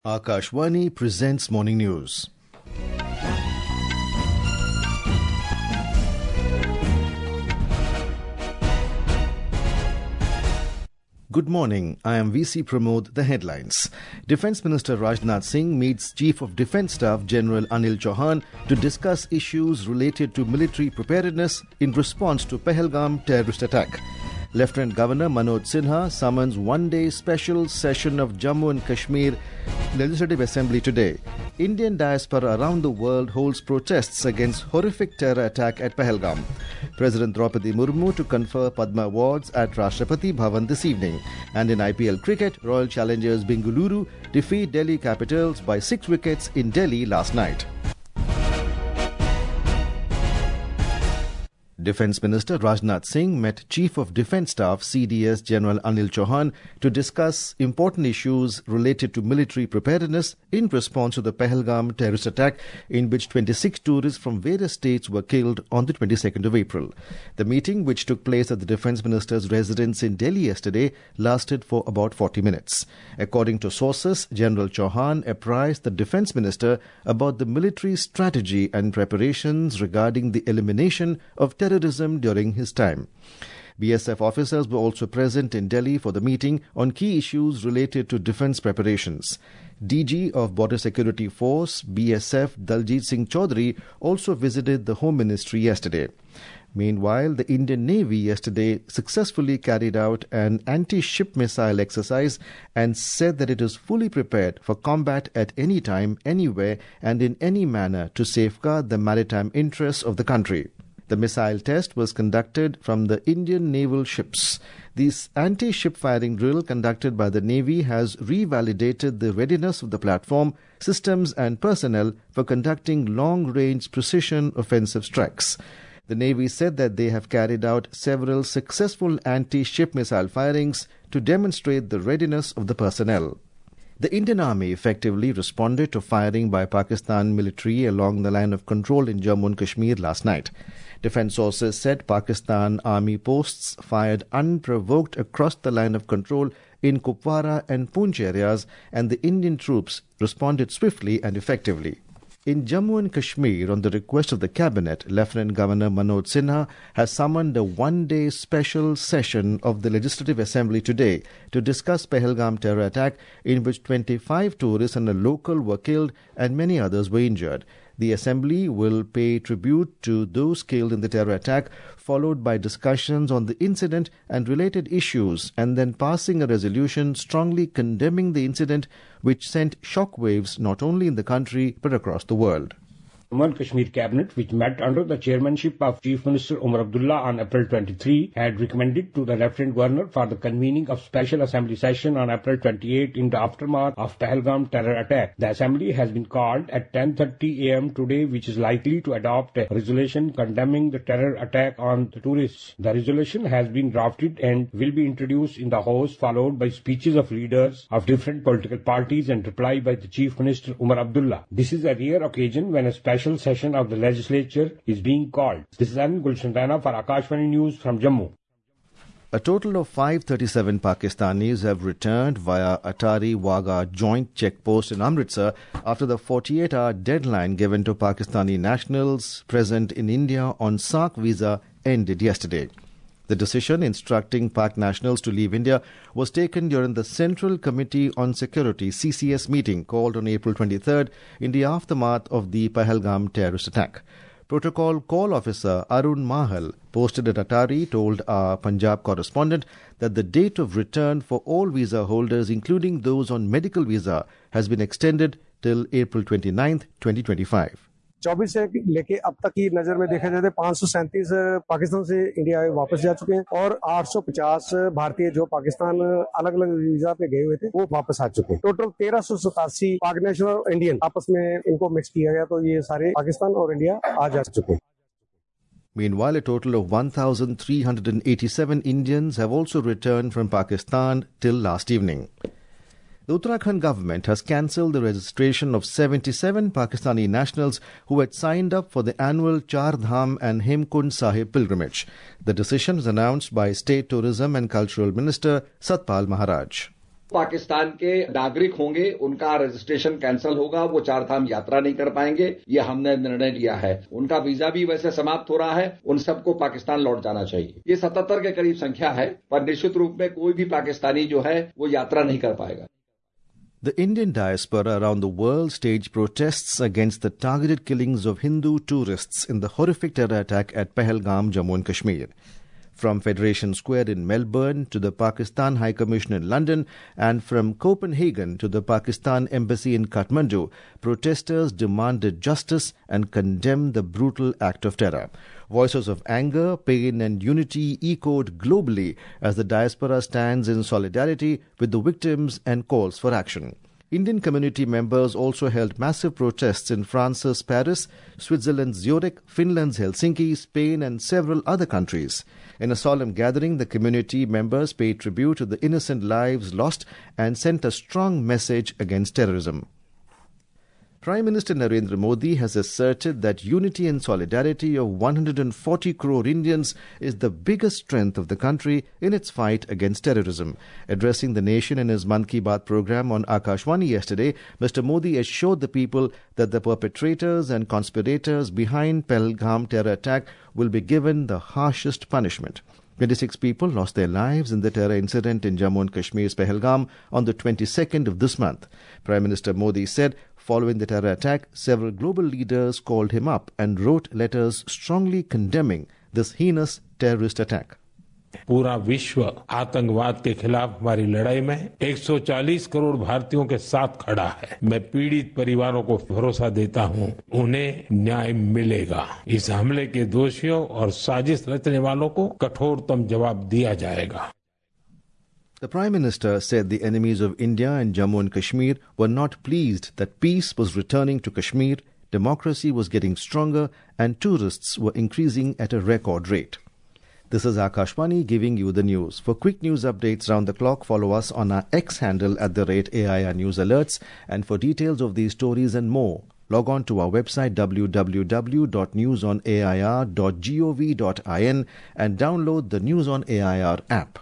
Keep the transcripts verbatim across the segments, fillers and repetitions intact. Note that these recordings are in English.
Akashvani presents Morning News. Good morning. I am V C Pramod. The headlines. Defence Minister Rajnath Singh meets Chief of Defence Staff General Anil Chauhan to discuss issues related to military preparedness in response to Pahalgam terrorist attack. Lieutenant Governor Manoj Sinha summons one-day special session of Jammu and Kashmir Legislative Assembly today. Indian diaspora around the world holds protests against horrific terror attack at Pahalgam. President Draupadi Murmu to confer Padma Awards at Rashtrapati Bhavan this evening. And in I P L cricket, Royal Challengers Bengaluru defeat Delhi Capitals by six wickets in Delhi last night. Defence Minister Rajnath Singh met Chief of Defence Staff C D S General Anil Chauhan to discuss important issues related to military preparedness in response to the Pahalgam terrorist attack in which twenty-six tourists from various states were killed on the twenty-second of April. The meeting, which took place at the Defence Minister's residence in Delhi yesterday, lasted for about forty minutes. According to sources, General Chauhan apprised the Defence Minister about the military strategy and preparations regarding the elimination of terrorism terrorism during his time. B S F officers were also present in Delhi for the meeting on key issues related to defence preparations. D G of Border Security Force, B S F, Daljit Singh Chaudhary also visited the Home Ministry yesterday. Meanwhile, the Indian Navy yesterday successfully carried out an anti-ship missile exercise and said that it is fully prepared for combat at any time, anywhere and in any manner to safeguard the maritime interests of the country. The missile test was conducted from the Indian naval ships. This anti-ship firing drill conducted by the Navy has revalidated the readiness of the platform, systems and personnel for conducting long-range precision offensive strikes. The Navy said that they have carried out several successful anti-ship missile firings to demonstrate the readiness of the personnel. The Indian Army effectively responded to firing by Pakistan military along the line of control in Jammu and Kashmir last night. Defence sources said Pakistan Army posts fired unprovoked across the line of control in Kupwara and Poonch areas, and the Indian troops responded swiftly and effectively. In Jammu and Kashmir, on the request of the Cabinet, Lieutenant Governor Manoj Sinha has summoned a one-day special session of the Legislative Assembly today to discuss Pahalgam terror attack in which twenty-five tourists and a local were killed and many others were injured. The Assembly will pay tribute to those killed in the terror attack, followed by discussions on the incident and related issues, and then passing a resolution strongly condemning the incident, which sent shockwaves not only in the country but across the world. Jammu and Kashmir Cabinet, which met under the chairmanship of Chief Minister Umar Abdullah on April twenty-third, had recommended to the Lieutenant Governor for the convening of special assembly session on April twenty-eighth in the aftermath of Pahalgam terror attack. The assembly has been called at ten thirty a m today, which is likely to adopt a resolution condemning the terror attack on the tourists. The resolution has been drafted and will be introduced in the House, followed by speeches of leaders of different political parties and reply by the Chief Minister Umar Abdullah. This is a rare occasion when a special session of the legislature is being called. This is Anand Gulshandana for Akashvani News from Jammu. A total of five hundred thirty-seven Pakistanis have returned via Atari Wagah joint checkpost in Amritsar after the forty-eight hour deadline given to Pakistani nationals present in India on S A Q visa ended yesterday. The decision instructing Pak nationals to leave India was taken during the Central Committee on Security C C S meeting called on April twenty-third in the aftermath of the Pahalgam terrorist attack. Protocol Call Officer Arun Mahal, posted at Atari, told our Punjab correspondent that the date of return for all visa holders, including those on medical visa, has been extended till April twenty-ninth, twenty twenty-five. चौबीस से लेके अब तक की नजर में देखा जाए तो पाँच सौ सैंतीस पाकिस्तान से इंडिया वापस जा चुके हैं और आठ सौ पचास भारतीय जो पाकिस्तान अलग अलग वीजा पे गए हुए थे वो वापस आ चुके हैं. टोटल तेरह सौ सतासी पाक नेशनल और इंडियन आपस में इनको मिक्स किया गया तो ये सारे पाकिस्तान और इंडिया आ जा चुके हैं. Meanwhile, a total of one thousand three hundred eighty-seven Indians have also returned from Pakistan till last evening. The Uttarakhand government has cancelled the registration of seventy-seven Pakistani nationals who had signed up for the annual Char Dham and Hemkund Sahib pilgrimage. The decision was announced by State Tourism and Cultural Minister Satpal Maharaj. Pakistan के नागरिक होंगे, उनका registration cancel होगा, वो चार धाम यात्रा नहीं कर पाएंगे, ये हमने निर्णय लिया है। उनका वीजा भी वैसे समाप्त हो रहा है, उन सबको पाकिस्तान लौट जाना चाहिए। ये सतहत्तर के करीब संख्या है, पर निश्चित रूप में कोई भी पाकिस्तानी जो है वो यात्रा नहीं कर पाएगा। The Indian diaspora around the world staged protests against the targeted killings of Hindu tourists in the horrific terror attack at Pahalgam, Jammu and Kashmir. From Federation Square in Melbourne to the Pakistan High Commission in London and from Copenhagen to the Pakistan Embassy in Kathmandu, protesters demanded justice and condemned the brutal act of terror. Voices of anger, pain and unity echoed globally as the diaspora stands in solidarity with the victims and calls for action. Indian community members also held massive protests in France's Paris, Switzerland's Zurich, Finland's Helsinki, Spain and several other countries. In a solemn gathering, the community members paid tribute to the innocent lives lost and sent a strong message against terrorism. Prime Minister Narendra Modi has asserted that unity and solidarity of one hundred forty crore Indians is the biggest strength of the country in its fight against terrorism. Addressing the nation in his Mann Ki Baat program on Akashvani yesterday, Mister Modi assured the people that the perpetrators and conspirators behind Pahalgam terror attack will be given the harshest punishment. twenty-six people lost their lives in the terror incident in Jammu and Kashmir's Pahalgam on the twenty-second of this month. Prime Minister Modi said following the terror attack, several global leaders called him up and wrote letters strongly condemning this heinous terrorist attack. पूरा विश्व आतंकवाद के खिलाफ हमारी लड़ाई में एक सौ चालीस करोड़ भारतीयों के साथ खड़ा है। मैं पीड़ित परिवारों को भरोसा देता हूं, उन्हें न्याय मिलेगा। इस हमले के दोषियों और साजिश रचने वालों को कठोरतम जवाब दिया जाएगा। The Prime Minister said the enemies of India and Jammu and Kashmir were not pleased that peace was returning to Kashmir, democracy was getting stronger and tourists were increasing at a record rate. This is Akashvani giving you the news. For quick news updates round the clock, follow us on our X handle at the rate A I R News Alerts. And for details of these stories and more, log on to our website w w w dot news on a i r dot gov dot in and download the News on A I R app.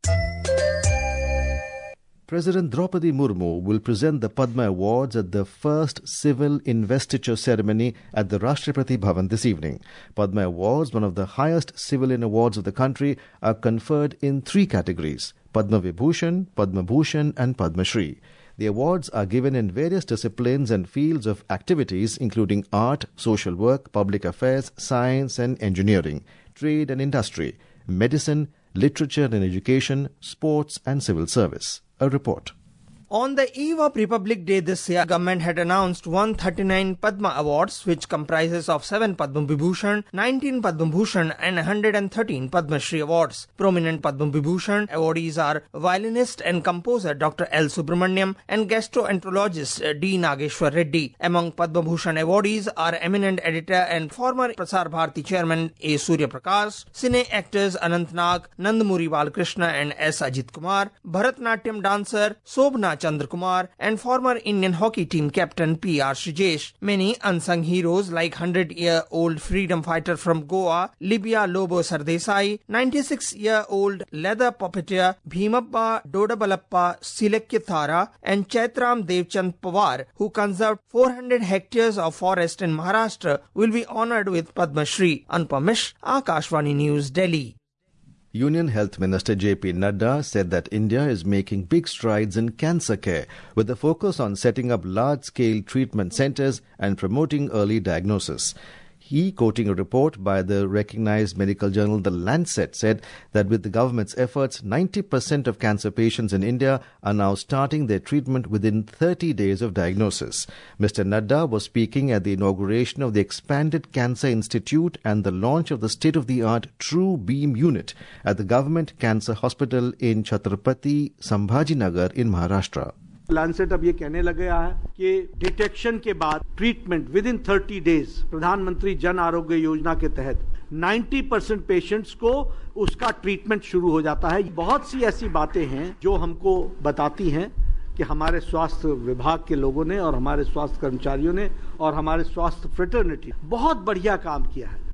President Draupadi Murmu will present the Padma Awards at the first civil investiture ceremony at the Rashtrapati Bhavan this evening. Padma Awards, one of the highest civilian awards of the country, are conferred in three categories: Padma Vibhushan, Padma Bhushan and Padma Shri. The awards are given in various disciplines and fields of activities including art, social work, public affairs, science and engineering, trade and industry, medicine, literature and education, sports and civil service. A report. On the eve of Republic Day this year, government had announced one hundred thirty-nine Padma Awards, which comprises of seven Padma Vibhushan, nineteen Padma Bhushan and one hundred thirteen Padma Shri Awards. Prominent Padma Vibhushan awardees are violinist and composer Doctor L. Subramaniam and gastroenterologist D. Nageshwar Reddy. Among Padma Bhushan awardees are eminent editor and former Prasar Bharati chairman A. Surya Prakash, cine actors Anant Nag, Nandamuri Balakrishna and S. Ajit Kumar, Bharatnatyam dancer Sobhna Chandra Kumar and former Indian hockey team captain P R Shrijesh. Many unsung heroes like hundred-year-old freedom fighter from Goa, Libya Lobo Sardesai, ninety-six-year-old leather puppeteer Bhimappa Dodabalappa Silekyathara and Chaitram Devchand Pawar, who conserved four hundred hectares of forest in Maharashtra, will be honoured with Padma Shri. Anupam Mishra, Akashvani News, Delhi. Union Health Minister J P Nadda said that India is making big strides in cancer care with a focus on setting up large-scale treatment centres and promoting early diagnosis. He, quoting a report by the recognized medical journal The Lancet, said that with the government's efforts, ninety percent of cancer patients in India are now starting their treatment within thirty days of diagnosis. Mister Nadda was speaking at the inauguration of the expanded Cancer Institute and the launch of the state-of-the-art True Beam unit at the Government Cancer Hospital in Chhatrapati Sambhajinagar in Maharashtra. Lancet अब ये कहने लग गया है कि detection के बाद treatment within thirty days प्रधानमंत्री जन आरोग्य योजना के तहत नब्बे परसेंट पेशेंट्स को उसका ट्रीटमेंट शुरू हो जाता है। बहुत सी ऐसी बातें हैं जो हमको बताती हैं कि हमारे स्वास्थ्य विभाग के लोगों ने और हमारे स्वास्थ्य कर्मचारियों ने और हमारे स्वास्थ्य फ्रेटर्निटी बहुत बढ़िया काम किया है।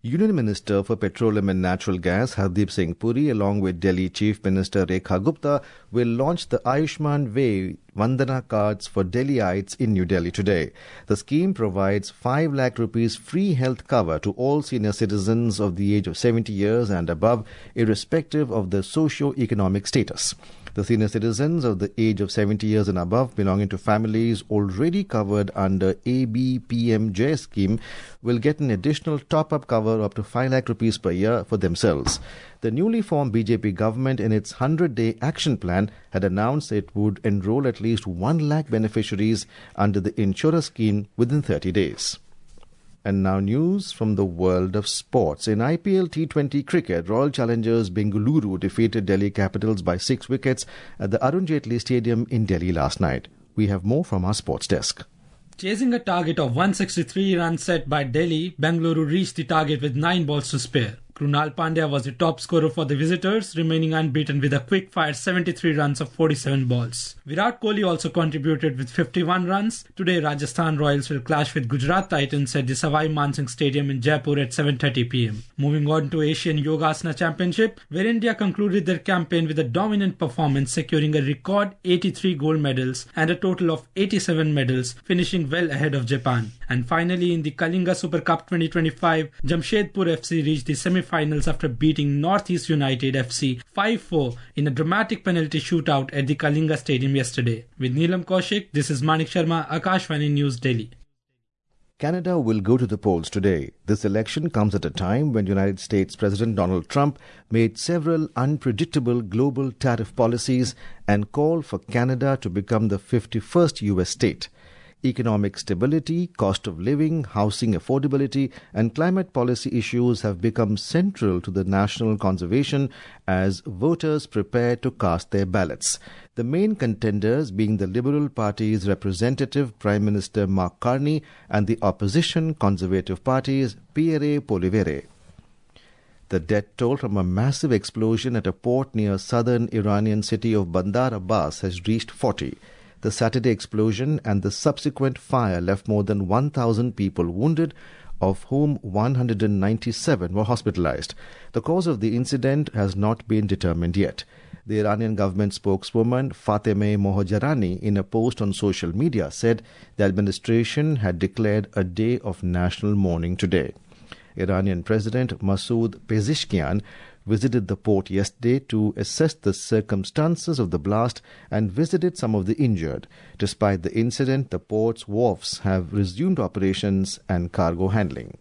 Union Minister for Petroleum and Natural Gas Hardeep Singh Puri, along with Delhi Chief Minister Rekha Gupta, will launch the Ayushman Way Vandana cards for Delhiites in New Delhi today. The scheme provides five lakh rupees free health cover to all senior citizens of the age of seventy years and above, irrespective of their socio-economic status. The senior citizens of the age of seventy years and above belonging to families already covered under A B P M J scheme will get an additional top-up cover up to five lakh rupees per year for themselves. The newly formed B J P government in its one hundred day action plan had announced it would enroll at least one lakh beneficiaries under the insurer scheme within thirty days. And now news from the world of sports. In I P L T twenty cricket, Royal Challengers Bengaluru defeated Delhi Capitals by six wickets at the Arun Jaitley Stadium in Delhi last night. We have more from our sports desk. Chasing a target of one hundred sixty-three runs set by Delhi, Bengaluru reached the target with nine balls to spare. Krunal Pandya was the top scorer for the visitors, remaining unbeaten with a quick-fire seventy-three runs of forty-seven balls. Virat Kohli also contributed with fifty-one runs. Today, Rajasthan Royals will clash with Gujarat Titans at the Savai Mansingh Stadium in Jaipur at seven thirty p m. Moving on to Asian Yogasana Championship, where India concluded their campaign with a dominant performance, securing a record eighty-three gold medals and a total of eighty-seven medals, finishing well ahead of Japan. And finally, in the Kalinga Super Cup twenty twenty-five, Jamshedpur F C reached the semi-finals after beating Northeast United F C five four in a dramatic penalty shootout at the Kalinga Stadium yesterday. With Neelam Kaushik, this is Manik Sharma, Akashvani News, Delhi. Canada will go to the polls today. This election comes at a time when United States President Donald Trump made several unpredictable global tariff policies and called for Canada to become the fifty-first U S state. Economic stability, cost of living, housing affordability, and climate policy issues have become central to the national conservation as voters prepare to cast their ballots. The main contenders being the Liberal Party's representative Prime Minister Mark Carney and the opposition Conservative Party's Pierre Poilievre. The death toll from a massive explosion at a port near southern Iranian city of Bandar Abbas has reached forty. The Saturday explosion and the subsequent fire left more than one thousand people wounded, of whom one hundred ninety-seven were hospitalized. The cause of the incident has not been determined yet. The Iranian government spokeswoman Fatemeh Mohajarani, in a post on social media, said the administration had declared a day of national mourning today. Iranian President Masoud Pezeshkian visited the port yesterday to assess the circumstances of the blast and visited some of the injured. Despite the incident, the port's wharves have resumed operations and cargo handling.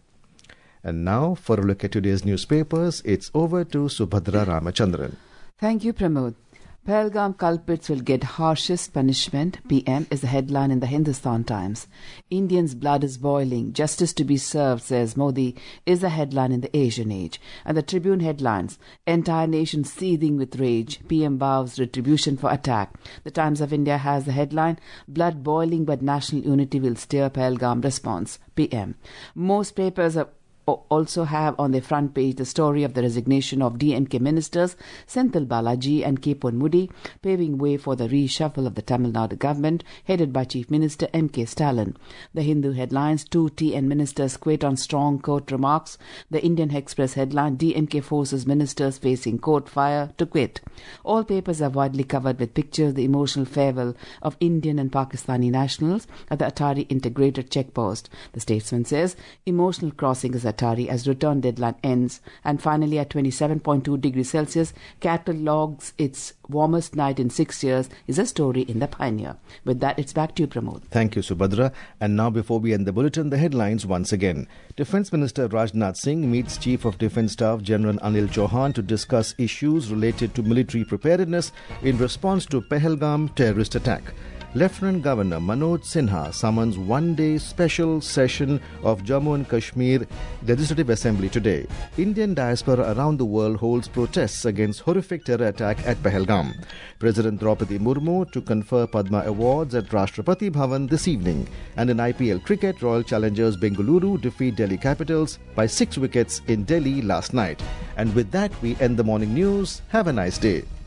And now, for a look at today's newspapers, it's over to Subhadra Ramachandran. Thank you, Pramod. Pahalgam culprits will get harshest punishment, P M, is the headline in the Hindustan Times. Indians' blood is boiling, justice to be served, says Modi, is the headline in the Asian Age. And the Tribune headlines, entire nation seething with rage, P M vows retribution for attack. The Times of India has the headline, blood boiling but national unity will steer Pahalgam response, P M. Most papers are also have on their front page the story of the resignation of D M K ministers Senthil Balaji and K. Ponmudi, paving way for the reshuffle of the Tamil Nadu government headed by Chief Minister M K Stalin. The Hindu headlines, two T N ministers quit on strong court remarks. The Indian Express headline, D M K forces ministers facing court fire to quit. All papers are widely covered with pictures of the emotional farewell of Indian and Pakistani nationals at the Atari integrated checkpost. The Statesman says emotional crossing is Atari as return deadline ends. And finally, at twenty-seven point two degrees Celsius, catalogues its warmest night in six years is a story in the Pioneer. With that, it's back to you, Pramod. Thank you, Subhadra. And now, before we end the bulletin, the headlines once again. Defence Minister Rajnath Singh meets Chief of Defence Staff General Anil Chauhan to discuss issues related to military preparedness in response to Pahalgam terrorist attack. Lieutenant Governor Manoj Sinha summons one-day special session of Jammu and Kashmir Legislative Assembly today. Indian diaspora around the world holds protests against horrific terror attack at Pahalgam. President Draupadi Murmu to confer Padma Awards at Rashtrapati Bhavan this evening. And in I P L cricket, Royal Challengers Bengaluru defeat Delhi Capitals by six wickets in Delhi last night. And with that, we end the morning news. Have a nice day.